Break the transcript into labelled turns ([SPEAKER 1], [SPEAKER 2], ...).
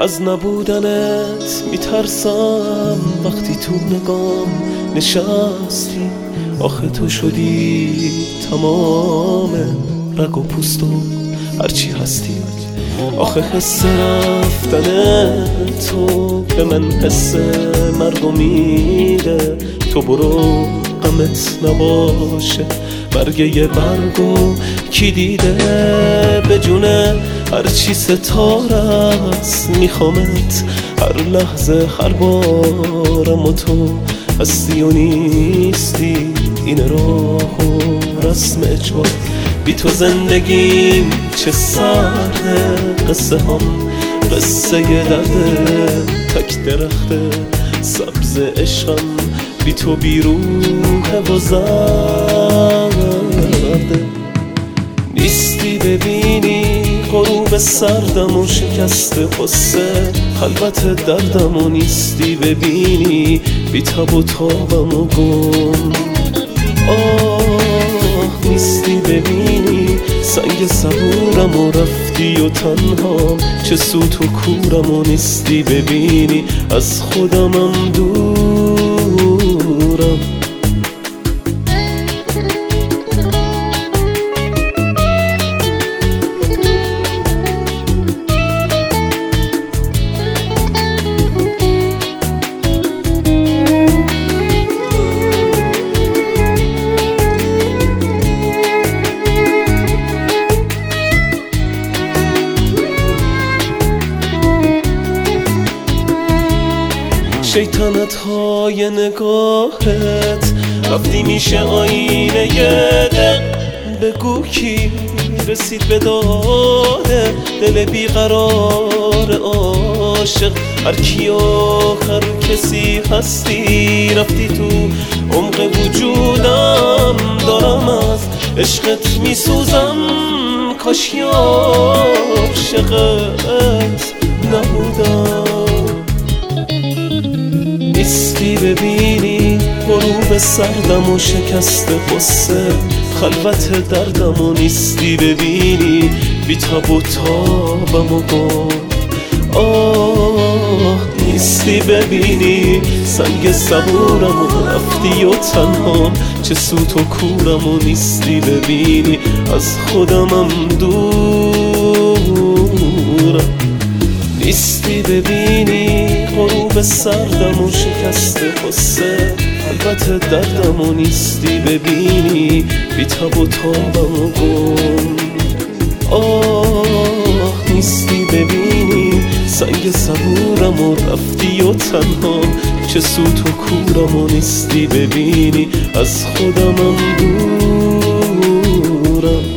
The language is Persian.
[SPEAKER 1] از نبودنت میترسم وقتی تو نگام نشستی. آخه تو شدی تمام رگ و پوست و هرچی هستی. آخه حس رفتن تو به من حس مرگو میده. تو برو غمت نباشه برگ یه برگو کی دیده. به جونه هرچی ستاره است میخوامت هر لحظه هر بارم و تو هستی و نیستی. این راه و رسم اجبار بی تو زندگیم چه سرده. قصه هم قصه درده. تک درخت سبز عشقم بی تو بی روح و زرده. نیستی ببینی غروب سردم و شکست قصه خلوت دردم و نیستی ببینی بی تب و تابم و گم. نیستی ببینی سنگ صبورم و رفتی و تنها چه سوت و کورم و نیستی ببینی از خودمم دورم. شیطنت های نگاهت رفتی میشه آینه دل. بگو کی رسید به داده دل بیقرار عاشق. هر کی آخر کسی هستی رفتی تو عمق وجودم. دارم از عشقت میسوزم کاش عاشقت نبودم. نیستی ببینی غروب سردم و شکست قصه خلوت دردم و نیستی ببینی بی تب و تابم و گم. نیستی ببینی سنگ صبورم و رفتی و تنهام چه سوت و کورم و نیستی ببینی از خودمم دورم. نیستی ببینی غروب سردم و شکست قصه البته دردم و نیستی ببینی بی تب و تابم و گم. نیستی ببینی سنگ صبورم و رفتی و تنها چه سوت و کورم و نیستی ببینی از خودمم دورم.